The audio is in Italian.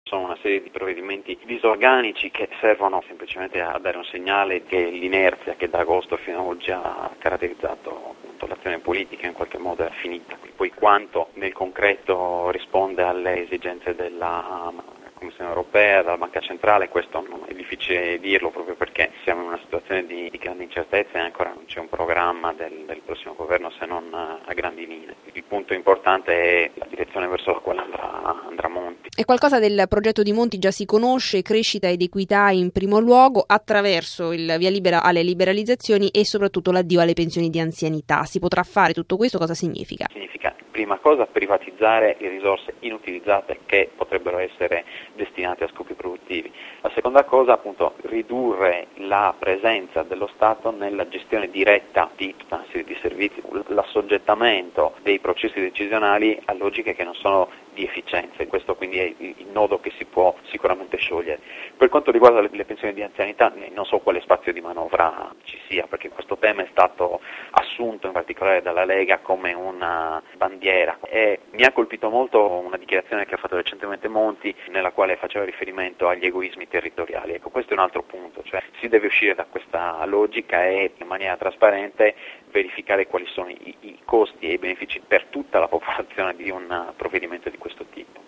Sono una serie di provvedimenti disorganici che servono semplicemente a dare un segnale che l'inerzia che da agosto fino ad oggi ha caratterizzato appunto l'azione politica in qualche modo è finita. Poi quanto nel concreto risponde alle esigenze della Commissione europea, dalla Banca Centrale, questo è difficile dirlo proprio perché siamo in una situazione di grande incertezza e ancora non c'è un programma del prossimo governo se non a grandi linee. Il punto importante è la direzione verso la quale andrà Monti. E qualcosa del progetto di Monti già si conosce, crescita ed equità in primo luogo, attraverso il via libera alle liberalizzazioni e soprattutto l'addio alle pensioni di anzianità. Si potrà fare tutto questo? Cosa significa? Significa, prima cosa, privatizzare le risorse inutilizzate che potrebbero essere destinate a scopi produttivi. La seconda cosa, appunto, ridurre la presenza dello Stato nella gestione diretta di tutta una serie di servizi, l'assoggettamento dei processi decisionali a logiche che non sono di efficienza, e questo quindi è il nodo che si può sicuramente sciogliere. Per quanto riguarda le pensioni di anzianità, non so quale spazio di manovra ci sia, perché questo tema è stato assunto in particolare dalla Lega come una bandiera e mi ha colpito molto una dichiarazione che ha fatto recentemente Monti nella quale faceva riferimento agli egoismi territoriali. Ecco, questo è un altro punto, cioè si deve uscire da questa logica e in maniera trasparente verificare quali sono i costi e i benefici per tutta la popolazione di un provvedimento di questo tipo.